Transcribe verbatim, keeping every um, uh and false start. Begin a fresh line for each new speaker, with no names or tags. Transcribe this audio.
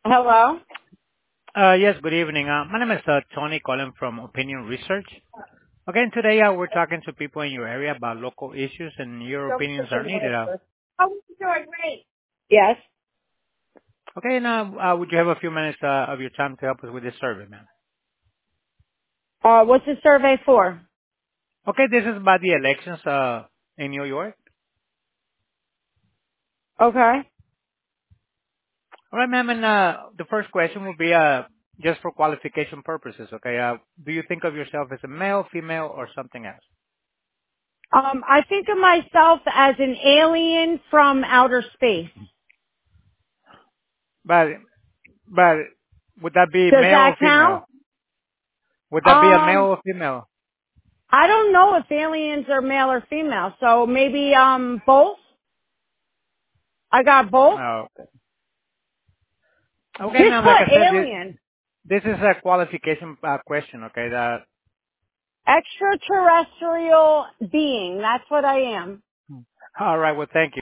Hello?
Uh Yes, good evening. Uh My name is uh Tony calling from Opinion Research. Again, today uh we're talking to people in your area about local issues, and your opinions are needed. Uh
Oh, you're doing great. Yes.
Okay, now, uh would you have a few minutes uh of your time to help us with this survey, ma'am?
Uh, what's the survey for?
Okay, this is about the elections uh in New York.
Okay.
All right, ma'am, and uh the first question will be uh just for qualification purposes, okay? Uh Do you think of yourself as a male, female, or something else?
Um, I think of myself as an alien from outer space.
But but would that be
Does
male
that
or female?
count?
Would that be a
Um,
male or female?
I don't know if aliens are male or female, so maybe, um, both? I got both?
Oh, okay. Okay,
Just
ma'am, like I
put
said, this,
alien.
this is a qualification uh, question, okay? That,
Extraterrestrial being. That's what I am.
all right, well, thank you.